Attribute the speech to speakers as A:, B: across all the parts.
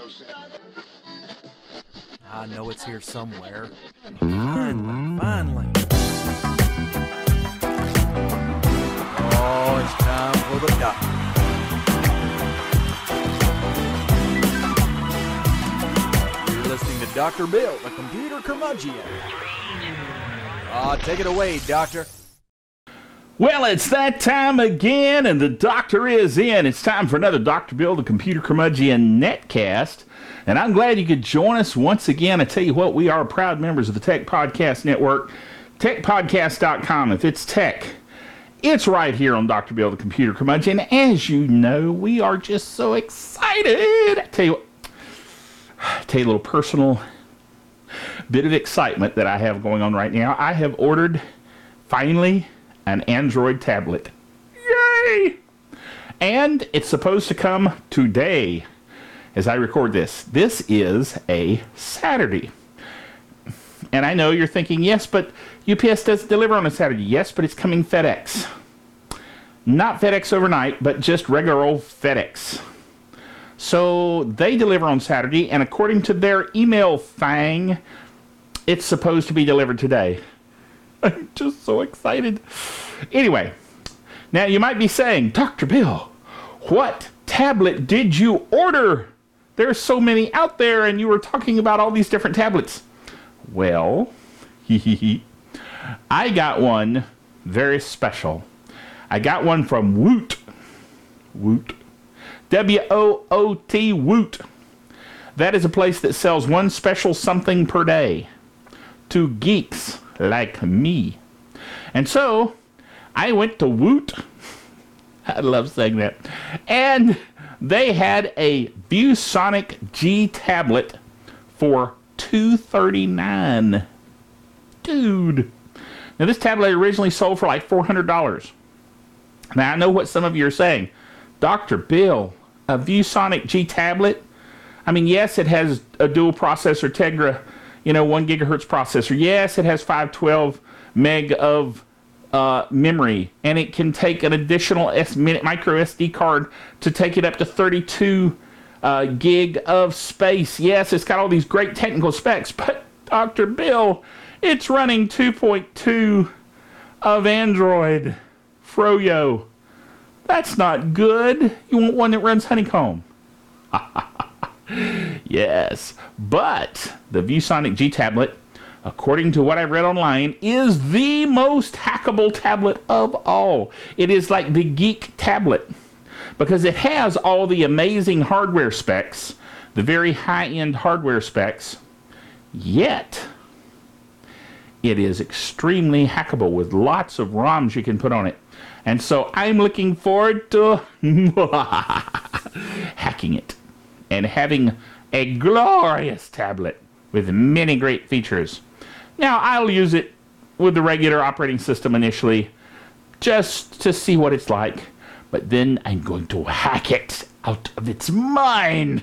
A: I know it's here somewhere. Finally. Oh, it's time for the doctor. You're listening to Dr. Bill, the computer curmudgeon. Take it away, Doctor.
B: Well, it's that time again, and the doctor is in. It's time for another Dr. Bill, the Computer Curmudgeon Netcast. And I'm glad you could join us once again. I tell you what, we are proud members of the Tech Podcast Network, techpodcast.com. If it's tech, it's right here on Dr. Bill, the Computer Curmudgeon. As you know, we are just so excited. I tell you a little personal bit of excitement that I have going on right now. I have ordered, finally, an Android tablet. Yay! And it's supposed to come today as I record this. This is a Saturday. And I know you're thinking, yes, but UPS doesn't deliver on a Saturday. Yes, but it's coming FedEx. Not FedEx overnight, but just regular old FedEx. So they deliver on Saturday, and according to their email thing, it's supposed to be delivered today. I'm just so excited. Anyway, now you might be saying, Dr. Bill, what tablet did you order? There's so many out there, and you were talking about all these different tablets. Well, I got one very special. I got one from Woot. Woot. W-O-O-T, Woot. That is a place that sells one special something per day to geeks like me. And so I went to Woot. I love saying that. And they had a ViewSonic G tablet for $239. Dude. Now this tablet originally sold for like $400. Now I know what some of you are saying. Dr. Bill, a ViewSonic G tablet? I mean, yes, it has a dual processor Tegra, 1 gigahertz processor. Yes, it has 512 meg of memory, and it can take an additional micro SD card to take it up to 32 gig of space. Yes, it's got all these great technical specs, but Dr. Bill, it's running 2.2 of Android Froyo. That's not good. You want one that runs Honeycomb. Yes, but the ViewSonic G tablet, according to what I read online, is the most hackable tablet of all. It is like the geek tablet because it has all the amazing hardware specs, the very high-end hardware specs, yet it is extremely hackable with lots of ROMs you can put on it. And so I'm looking forward to hacking it and having a glorious tablet with many great features. Now, I'll use it with the regular operating system initially just to see what it's like. But then I'm going to hack it out of its mind.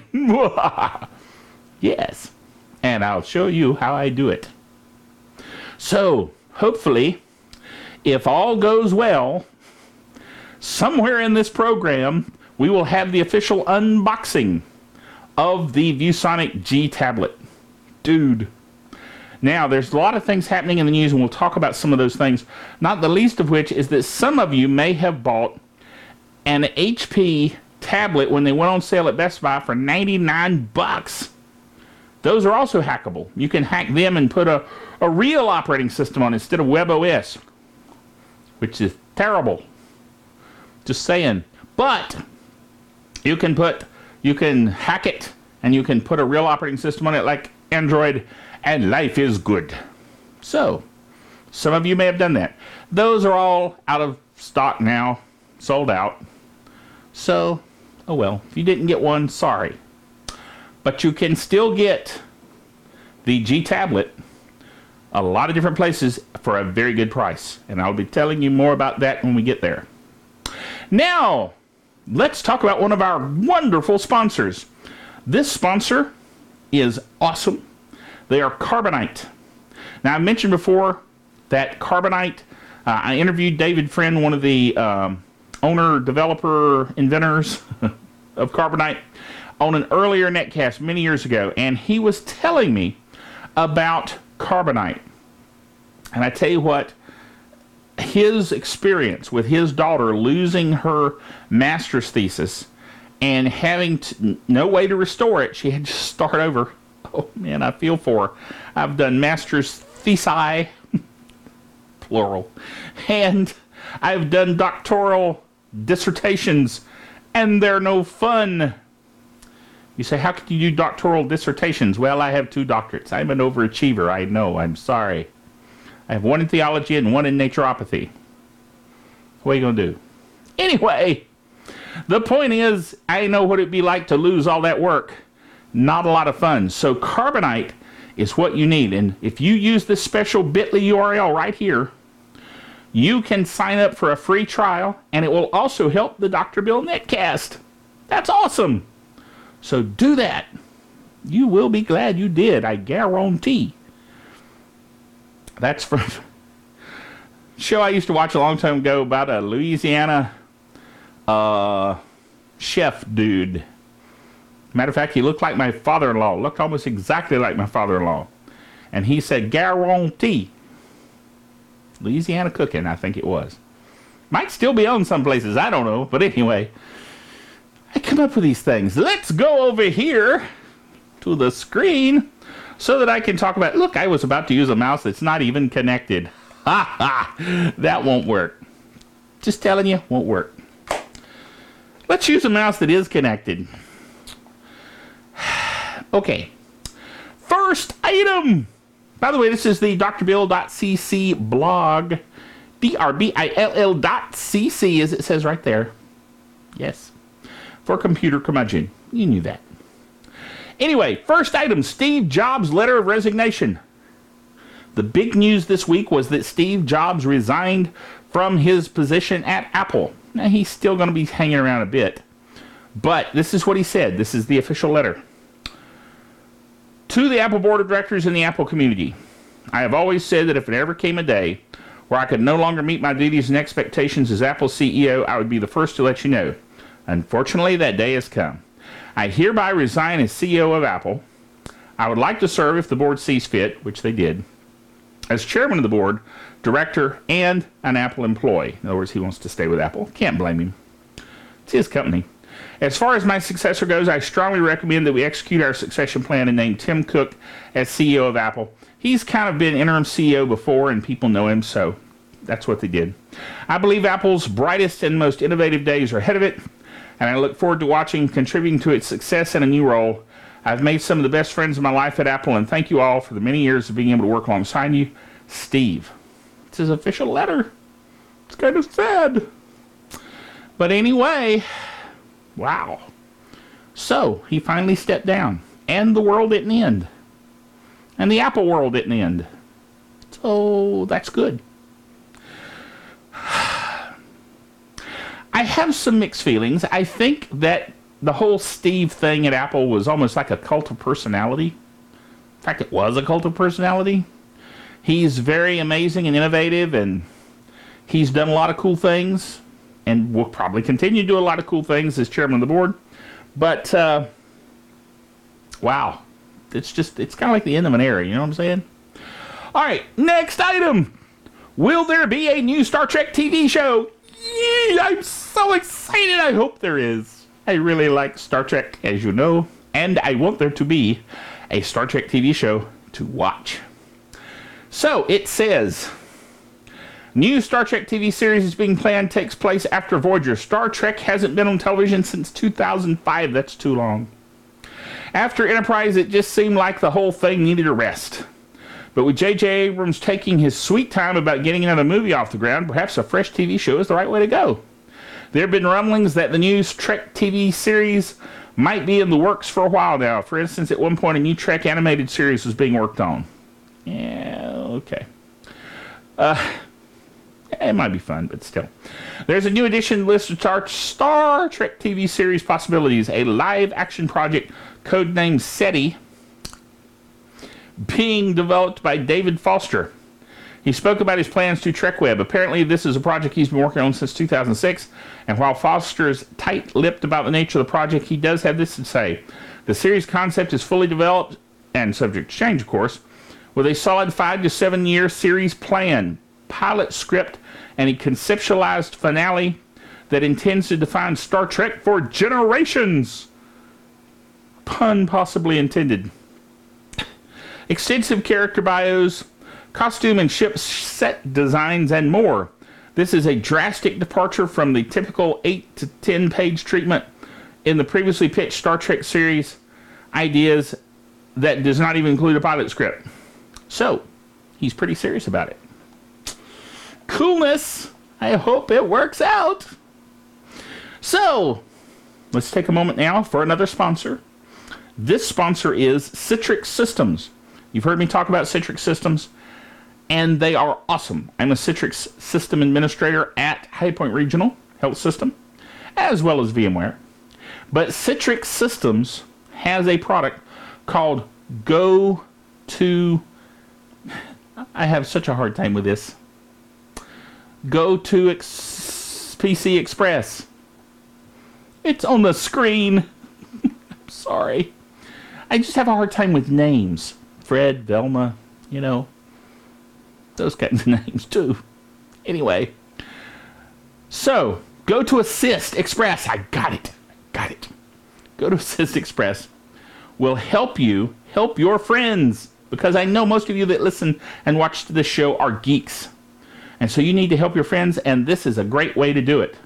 B: Yes. And I'll show you how I do it. So, hopefully, if all goes well, somewhere in this program, we will have the official unboxing of the ViewSonic G tablet. Dude. Now, there's a lot of things happening in the news, and we'll talk about some of those things, not the least of which is that some of you may have bought an HP tablet when they went on sale at Best Buy for $99. Those are also hackable. You can hack them and put a real operating system on instead of WebOS, which is terrible. Just saying. But you can hack it and you can put a real operating system on it like Android, and life is good. So, some of you may have done that. Those are all out of stock now, sold out. So, oh well, if you didn't get one, sorry. But you can still get the G tablet a lot of different places for a very good price. And I'll be telling you more about that when we get there. Now, let's talk about one of our wonderful sponsors. This sponsor is awesome. They are Carbonite. Now, I mentioned before that Carbonite, I interviewed David Friend, one of the owner, developer, inventors of Carbonite. on an earlier netcast many years ago, and he was telling me about carbonite. And I tell you what, his experience with his daughter losing her master's thesis and having no way to restore it, she had to start over. Oh man, I feel for her. I've done master's thesi, plural, and I've done doctoral dissertations, and they're no fun. You say, how can you do doctoral dissertations? Well, I have 2 doctorates. I'm an overachiever. I know. I'm sorry. I have 1 in theology and 1 in naturopathy. What are you going to do? Anyway, the point is, I know what it'd be like to lose all that work. Not a lot of fun. So carbonite is what you need. And if you use this special bit.ly URL right here, you can sign up for a free trial, and it will also help the Dr. Bill Netcast. That's awesome. So do that. You will be glad you did, I guarantee. That's from a show I used to watch a long time ago about a Louisiana chef dude. Matter of fact, he looked like my father-in-law. Looked almost exactly like my father-in-law. And he said, guarantee. Louisiana Cooking, I think it was. Might still be on some places, I don't know. But anyway, I come up with these things. Let's go over here to the screen so that I can talk about, look, I was about to use a mouse that's not even connected. Ha ha, that won't work. Just telling you, won't work. Let's use a mouse that is connected. Okay, first item. By the way, this is the drbill.cc blog. drbill.cc, as it says right there. Yes, for computer curmudgeon. You knew that. Anyway, first item, Steve Jobs' letter of resignation. The big news this week was that Steve Jobs resigned from his position at Apple. Now, he's still going to be hanging around a bit. But this is what he said. This is the official letter. To the Apple Board of Directors and the Apple community, I have always said that if there ever came a day where I could no longer meet my duties and expectations as Apple CEO, I would be the first to let you know. Unfortunately, that day has come. I hereby resign as CEO of Apple. I would like to serve, if the board sees fit, which they did, as chairman of the board, director, and an Apple employee. In other words, he wants to stay with Apple. Can't blame him. It's his company. As far as my successor goes, I strongly recommend that we execute our succession plan and name Tim Cook as CEO of Apple. He's kind of been interim CEO before, and people know him, so that's what they did. I believe Apple's brightest and most innovative days are ahead of it, and I look forward to watching, contributing to its success in a new role. I've made some of the best friends of my life at Apple, and thank you all for the many years of being able to work alongside you. Steve. It's his official letter. It's kind of sad. But anyway, wow. So, he finally stepped down, and the world didn't end. And the Apple world didn't end. So, that's good. I have some mixed feelings. I think that the whole Steve thing at Apple was almost like a cult of personality. In fact, it was a cult of personality. He's very amazing and innovative, and he's done a lot of cool things, and will probably continue to do a lot of cool things as chairman of the board. But, wow. It's kind of like the end of an era, you know what I'm saying? All right, next item. Will there be a new Star Trek TV show? Yee, I'm so excited. I hope there is. I really like Star Trek, as you know, and I want there to be a Star Trek TV show to watch. So, it says, new Star Trek TV series is being planned, takes place after Voyager. Star Trek hasn't been on television since 2005. That's too long. After Enterprise, it just seemed like the whole thing needed a rest. But with J.J. Abrams taking his sweet time about getting another movie off the ground, perhaps a fresh TV show is the right way to go. There have been rumblings that the new Trek TV series might be in the works for a while now. For instance, at one point, a new Trek animated series was being worked on. Yeah, okay. It might be fun, but still. There's a new addition list of Star Trek TV series possibilities. A live-action project codenamed SETI, being developed by David Foster. He spoke about his plans to TrekWeb. Apparently, this is a project he's been working on since 2006, and while Foster is tight-lipped about the nature of the project, he does have this to say. The series concept is fully developed, and subject to change, of course, with a solid 5 to 7 year series plan, pilot script, and a conceptualized finale that intends to define Star Trek for generations. Pun possibly intended. Extensive character bios, costume and ship set designs, and more. This is a drastic departure from the typical 8 to 10 page treatment in the previously pitched Star Trek series ideas that does not even include a pilot script. So, he's pretty serious about it. Coolness! I hope it works out. So, let's take a moment now for another sponsor. This sponsor is Citrix Systems. You've heard me talk about Citrix Systems, and they are awesome. I'm a Citrix System Administrator at High Point Regional Health System, as well as VMware. But Citrix Systems has a product called Go2... I have such a hard time with this. Go2 PC It's on the screen. Sorry. I just have a hard time with names. Fred, Velma, you know. Those kinds of names too. Anyway. So, Go2Assist Express. I got it. Go2Assist Express will help you help your friends. Because I know most of you that listen and watch this show are geeks. And so you need to help your friends, and this is a great way to do it.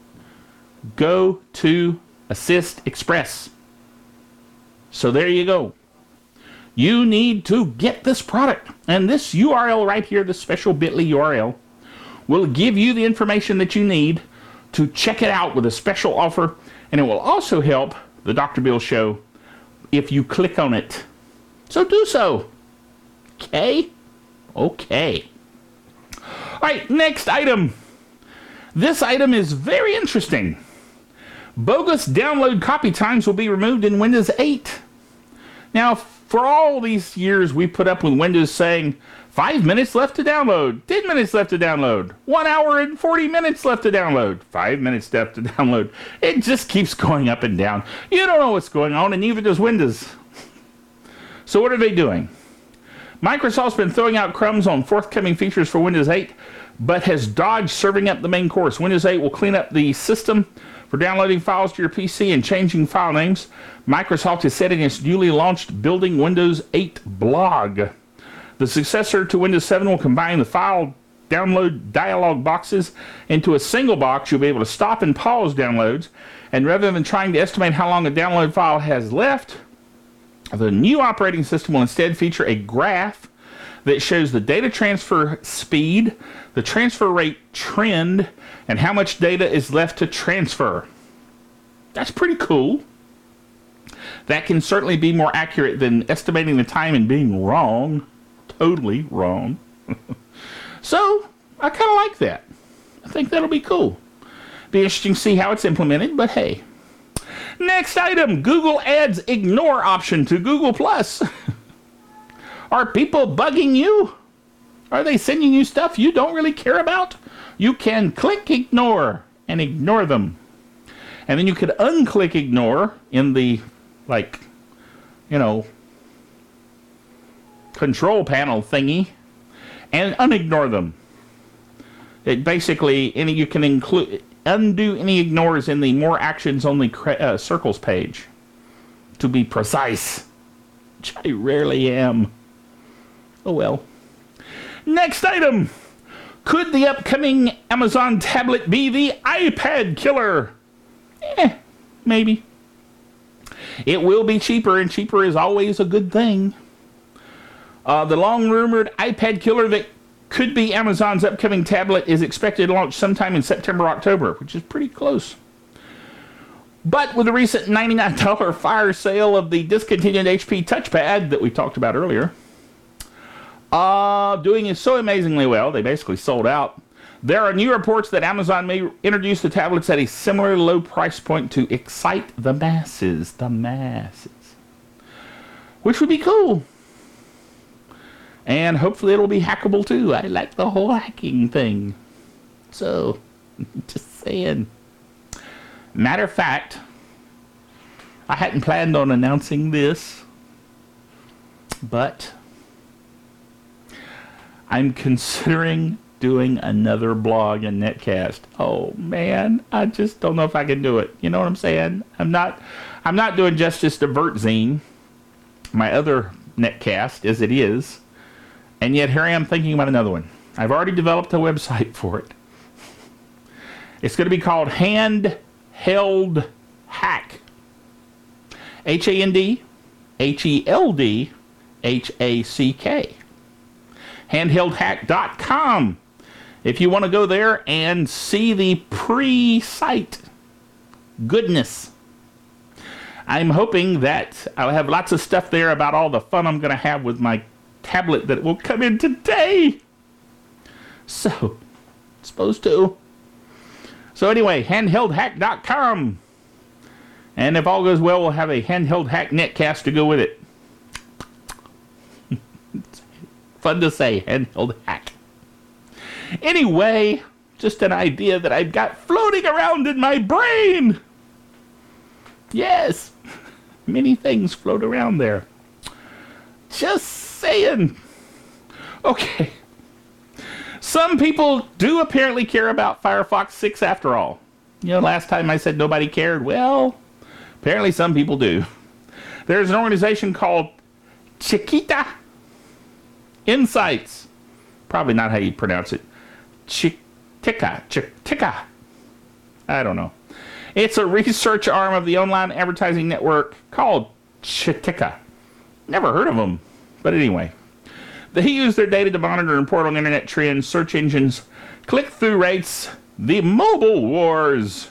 B: Go2Assist Express. So there you go. You need to get this product. And this URL right here, this special bit.ly URL, will give you the information that you need to check it out with a special offer. And it will also help the Dr. Bill Show if you click on it. So do so. Okay? Okay. Alright, next item. This item is very interesting. Bogus download copy times will be removed in Windows 8. Now, for all these years we put up with Windows saying 5 minutes left to download, 10 minutes left to download, 1 hour and 40 minutes left to download, 5 minutes left to download. It just keeps going up and down. You don't know what's going on, and neither does Windows. So what are they doing? Microsoft's been throwing out crumbs on forthcoming features for Windows 8, but has dodged serving up the main course. Windows 8 will clean up the system for downloading files to your PC and changing file names. Microsoft has said in its newly launched Building Windows 8 blog. The successor to Windows 7 will combine the file download dialog boxes into a single box. You'll be able to stop and pause downloads, and rather than trying to estimate how long a download file has left, the new operating system will instead feature a graph that shows the data transfer speed, the transfer rate trend, and how much data is left to transfer. That's pretty cool. That can certainly be more accurate than estimating the time and being wrong. Totally wrong. So, I kind of like that. I think that'll be cool. Be interesting to see how it's implemented, but hey. Next item, Google adds ignore option to Google+. Are people bugging you? Are they sending you stuff you don't really care about? You can click ignore and ignore them. And then you could unclick ignore in the, control panel thingy and unignore them. It basically, you can undo any ignores in the more actions only circles page. To be precise. Which I rarely am. Oh well. Next item. Could the upcoming Amazon tablet be the iPad killer? Maybe. It will be cheaper, and cheaper is always a good thing. The long-rumored iPad killer that could be Amazon's upcoming tablet is expected to launch sometime in September, October, which is pretty close. But with the recent $99 fire sale of the discontinued HP touchpad that we talked about earlier, doing it so amazingly well, they basically sold out. There are new reports that Amazon may introduce the tablets at a similar low price point to excite the masses. Which would be cool. And hopefully it'll be hackable too. I like the whole hacking thing. So, just saying. Matter of fact, I hadn't planned on announcing this, but I'm considering doing another blog and netcast. Oh man, I just don't know if I can do it. You know what I'm saying? I'm not doing justice to VertZine, my other netcast, as it is. And yet here I am thinking about another one. I've already developed a website for it. It's going to be called Handheld Hack. HANDHELDHACK. Handheldhack.com. If you want to go there and see the pre-site goodness. I'm hoping that I'll have lots of stuff there about all the fun I'm going to have with my tablet that will come in today. So, supposed to. So anyway, handheldhack.com. And if all goes well, we'll have a handheld hack netcast to go with it. Fun to say, handheld hack. Anyway, just an idea that I've got floating around in my brain. Yes, many things float around there. Just saying. Okay. Some people do apparently care about Firefox 6 after all. You know, last time I said nobody cared. Well, apparently some people do. There's an organization called Chiquita Insights. Probably not how you pronounce it. Chiquita. I don't know. It's a research arm of the online advertising network called Chiquita. Never heard of them. But anyway. They use their data to monitor and report on internet trends, search engines, click-through rates, the mobile wars,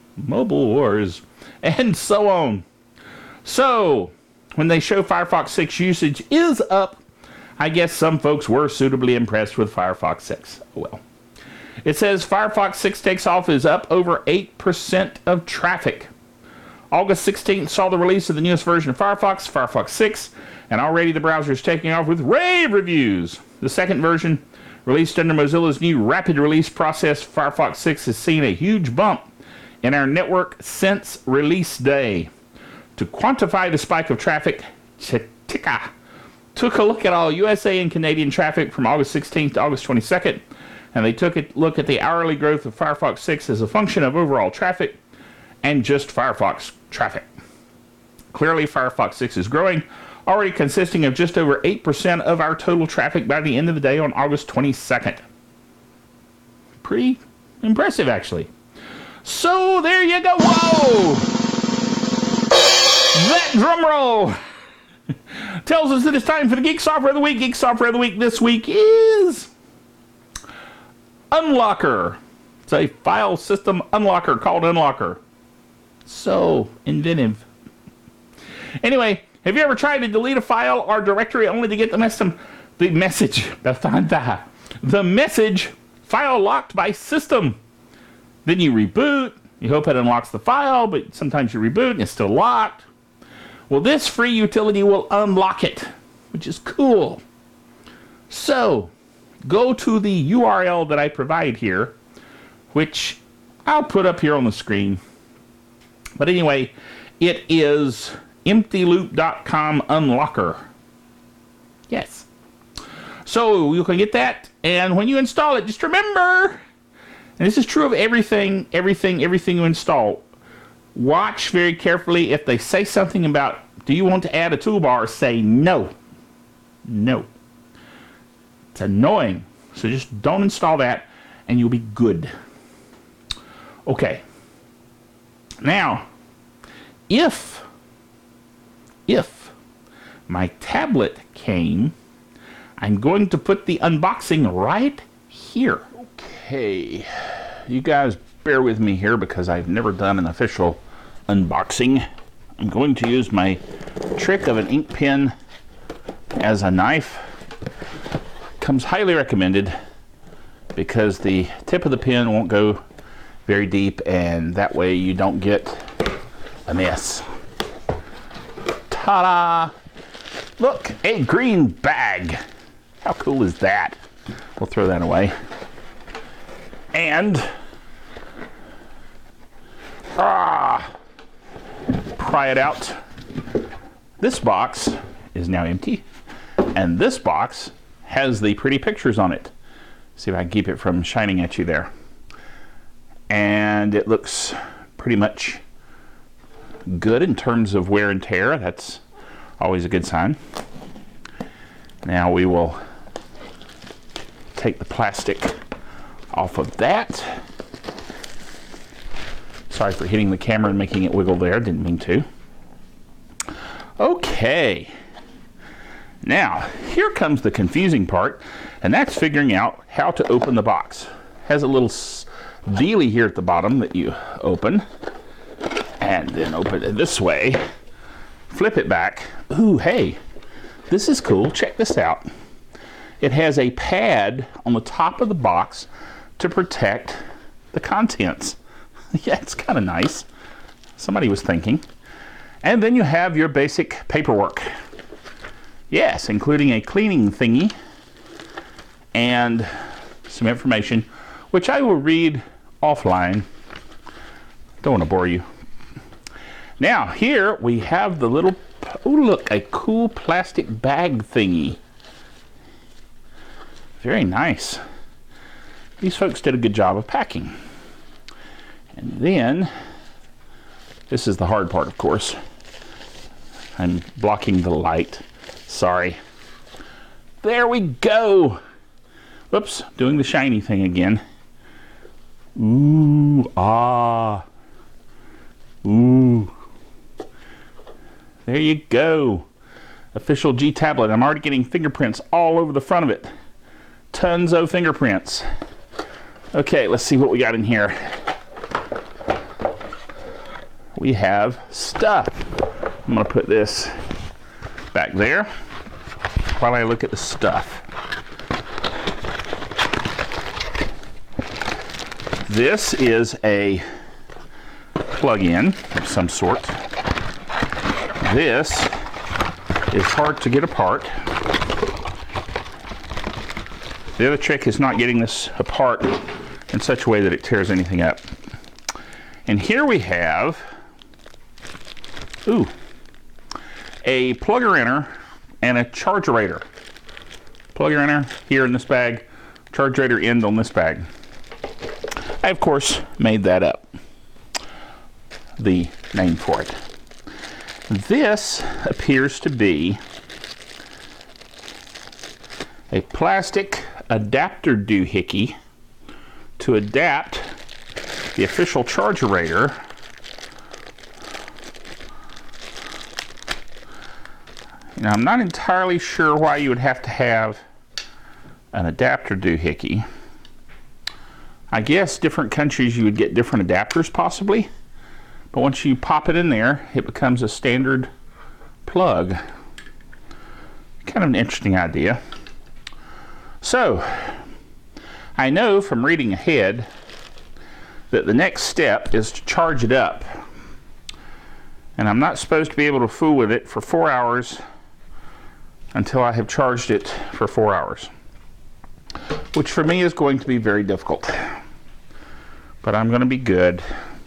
B: and so on. So, when they show Firefox 6 usage is up, I guess some folks were suitably impressed with Firefox 6. Well, it says Firefox 6 takes off is up over 8% of traffic. August 16th saw the release of the newest version of Firefox, Firefox 6, and already the browser is taking off with rave reviews. The second version, released under Mozilla's new rapid release process, Firefox 6 has seen a huge bump in our network since release day. To quantify the spike of traffic, Chiquita took a look at all USA and Canadian traffic from August 16th to August 22nd, and they took a look at the hourly growth of Firefox 6 as a function of overall traffic and just Firefox traffic. Clearly, Firefox 6 is growing, already consisting of just over 8% of our total traffic by the end of the day on August 22nd. Pretty impressive, actually. So, there you go. Whoa! That drum roll tells us that it's time for the Geek Software of the Week. Geek Software of the Week this week is Unlocker. It's a file system unlocker called Unlocker. So inventive. Anyway, have you ever tried to delete a file or directory only to get the message file locked by system? Then you reboot. You hope it unlocks the file, but sometimes you reboot and it's still locked. Well, this free utility will unlock it, which is cool. So, go to the URL that I provide here, which I'll put up here on the screen. But anyway, it is emptyloop.com unlocker. Yes. So you can get that, and when you install it, just remember, and this is true of everything you install, watch very carefully. If they say something about, do you want to add a toolbar, say no. No. It's annoying. So just don't install that, and you'll be good. Okay. Now, if my tablet came, I'm going to put the unboxing right here. Okay. You guys bear with me here because I've never done an official unboxing. I'm going to use my trick of an ink pen as a knife. Comes highly recommended because the tip of the pen won't go very deep, and that way you don't get a mess. Ta-da! Look, a green bag. How cool is that? We'll throw that away. And pry it out. This box is now empty, and this box has the pretty pictures on it. See if I can keep it from shining at you there. And it looks pretty much good in terms of wear and tear. That's always a good sign. Now we will take the plastic off of that. Sorry for hitting the camera and making it wiggle there, didn't mean to. Okay. Now, here comes the confusing part, and that's figuring out how to open the box. It has a little dealie here at the bottom that you open, and then open it this way, flip it back. Ooh, hey, this is cool. Check this out. It has a pad on the top of the box to protect the contents. Yeah, it's kind of nice. Somebody was thinking. And then you have your basic paperwork. Yes, including a cleaning thingy and some information, which I will read offline. Don't want to bore you. Now, here we have the little, oh look, a cool plastic bag thingy. Very nice. These folks did a good job of packing. And then, this is the hard part, of course. I'm blocking the light. Sorry. There we go. Whoops, doing the shiny thing again. Ooh, ah. Ooh. There you go. Official G tablet. I'm already getting fingerprints all over the front of it. Tons of fingerprints. Okay, let's see what we got in here. We have stuff. I'm going to put this back there while I look at the stuff. This is a plug-in of some sort. This is hard to get apart. The other trick is not getting this apart in such a way that it tears anything up. And here we have, a plugger-inner and a chargerator. Plugger-inner here in this bag, chargerator end on this bag. I, of course, made that up, the name for it. This appears to be a plastic adapter doohickey to adapt the official chargerator Now, I'm not entirely sure why you would have to have an adapter doohickey. I guess different countries you would get different adapters possibly, but once you pop it in there, it becomes a standard plug. Kind of an interesting idea. So, I know from reading ahead that the next step is to charge it up. And I'm not supposed to be able to fool with it for 4 hours until I have charged it for 4 hours. Which for me is going to be very difficult. But I'm going to be good.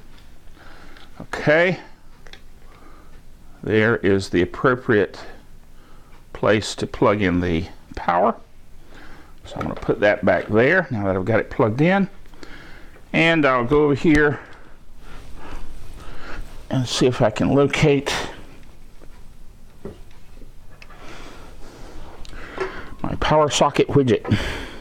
B: Okay. There is the appropriate place to plug in the power. So I'm going to put that back there now that I've got it plugged in. And I'll go over here and see if I can locate my power socket widget.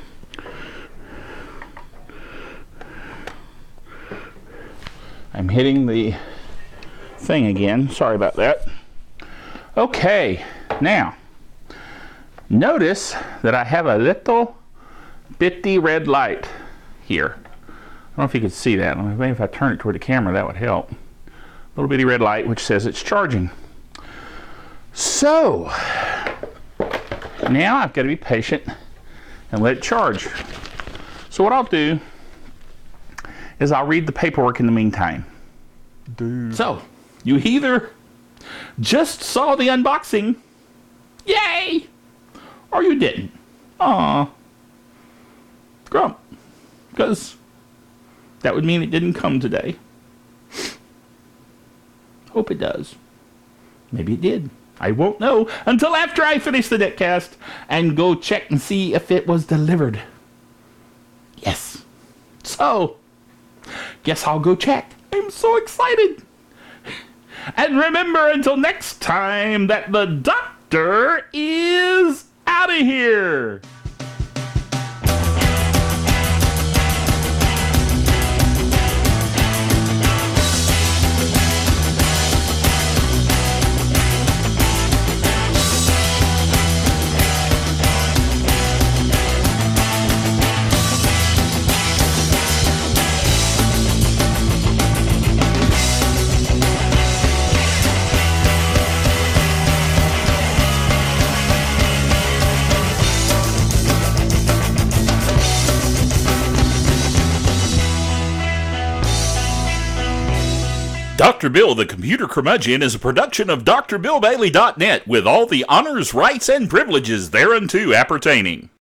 B: I'm hitting the thing again. Sorry about that. Okay, now notice that I have a little bitty red light here. I don't know if you can see that. Maybe if I turn it toward the camera, that would help. Little bitty red light which says it's charging. So now I've got to be patient and let it charge. So what I'll do is I'll read the paperwork in the meantime. So you either just saw the unboxing, yay, or you didn't. Aw. Grump. Because that would mean it didn't come today. Hope it does. Maybe it did. I won't know until after I finish the netcast and go check and see if it was delivered. Yes. So, guess I'll go check. I'm so excited. And remember, until next time, that the doctor is out of here. Dr. Bill, the Computer Curmudgeon, is a production of drbillbailey.net with all the honors, rights, and privileges thereunto appertaining.